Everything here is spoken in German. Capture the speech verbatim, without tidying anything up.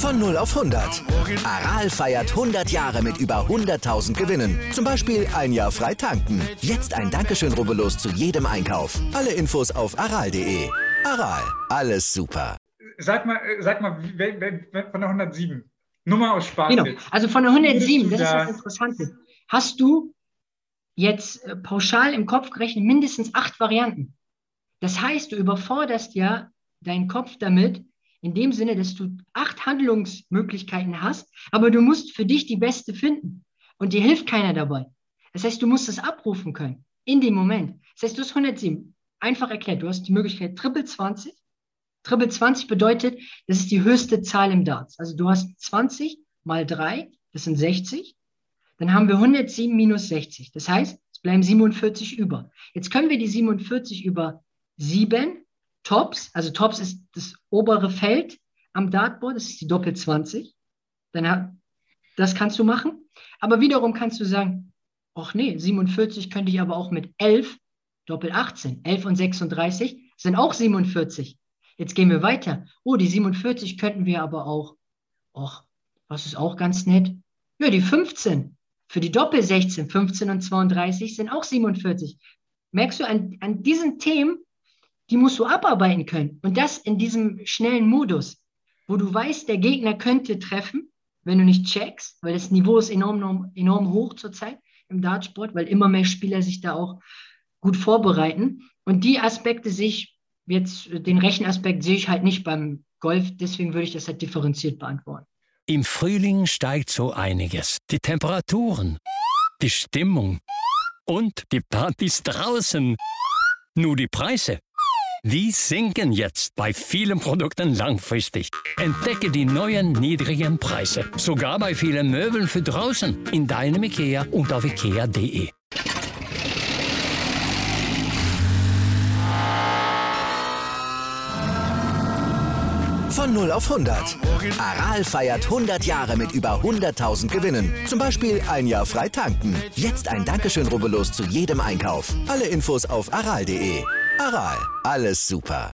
Von null auf hundert. Aral feiert hundert Jahre mit über hunderttausend Gewinnen. Zum Beispiel ein Jahr frei tanken. Jetzt ein Dankeschön, rubbellos zu jedem Einkauf. Alle Infos auf aral punkt de. Aral, alles super. Sag mal, sag mal, von der hundertsieben. Nummer aus Spaß. Genau, jetzt. also von der hundertsieben, das da ist das Interessante. Hast du jetzt äh, pauschal im Kopf gerechnet mindestens acht Varianten. Das heißt, du überforderst ja deinen Kopf damit, in dem Sinne, dass du acht Handlungsmöglichkeiten hast, aber du musst für dich die beste finden. Und dir hilft keiner dabei. Das heißt, du musst es abrufen können, in dem Moment. Das heißt, du hast hundertsieben. Einfach erklärt, du hast die Möglichkeit Triple zwanzig. Triple zwanzig bedeutet, das ist die höchste Zahl im Darts. Also du hast zwanzig mal drei, das sind sechzig. Dann haben wir hundertsieben minus sechzig. Das heißt, es bleiben siebenundvierzig über. Jetzt können wir die siebenundvierzig über sieben Tops, also Tops ist das obere Feld am Dartboard, das ist die Doppel zwanzig. Dann hat, das kannst du machen. Aber wiederum kannst du sagen, ach nee, siebenundvierzig könnte ich aber auch mit elf, Doppel achtzehn. elf und sechsunddreißig sind auch siebenundvierzig. Jetzt gehen wir weiter. Oh, die siebenundvierzig könnten wir aber auch, ach, was ist auch ganz nett? Ja, die fünfzehn. Für die Doppel sechzehn, fünfzehn und zweiunddreißig sind auch siebenundvierzig. Merkst du, an, an diesen Themen, die musst du abarbeiten können. Und das in diesem schnellen Modus, wo du weißt, der Gegner könnte treffen, wenn du nicht checkst, weil das Niveau ist enorm, enorm, enorm hoch zurzeit im Dartsport, weil immer mehr Spieler sich da auch gut vorbereiten. Und die Aspekte sehe ich jetzt, den Rechenaspekt sehe ich halt nicht beim Golf, deswegen würde ich das halt differenziert beantworten. Im Frühling steigt so einiges. Die Temperaturen, die Stimmung und die Partys draußen. Nur die Preise, die sinken jetzt bei vielen Produkten langfristig. Entdecke die neuen niedrigen Preise. Sogar bei vielen Möbeln für draußen. In deinem IKEA und auf ikea punkt de. Von null auf hundert. Aral feiert hundert Jahre mit über hunderttausend Gewinnen. Zum Beispiel ein Jahr frei tanken. Jetzt ein Dankeschön, rubbellos zu jedem Einkauf. Alle Infos auf aral punkt de. Aral, alles super.